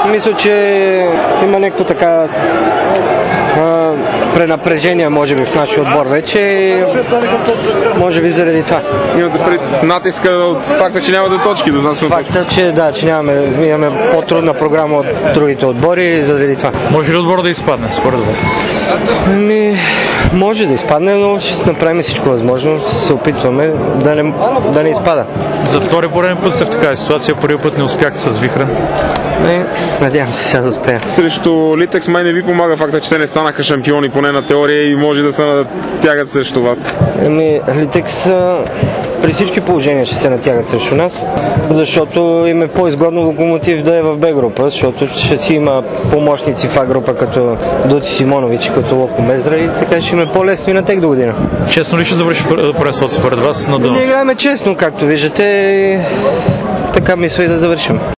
Мисля, че има някакво така пренапрежение, може би, в нашия отбор вече и може би заради това. Имате пред натиска от факта, че нямате точки до нас. Факта, че имаме по-трудна програма от другите отбори заради това. Може ли отбор да изпадне според вас? Може да изпадне, но ще направим всичко възможно. Се опитваме да не изпада. За втори пореден път сте в такава ситуация, първи път не успяхте с Вихрен. Надявам се сега да успея. Срещу Литекс май не ви помага факта, че те не станаха шампиони, поне на теория, и може да се натягат срещу вас. Литекс при всички положения ще се натягат срещу нас, защото им е по-изгодно Локомотив да е в Б група, защото ще си има помощници в А група като Доти Симонович, като Локо Мездра, и така ще им е по-лесно и на тех до година. Честно ли ще завърши пресот според вас на дъното? Ние играем честно, както виждате, така мисля и да завършим.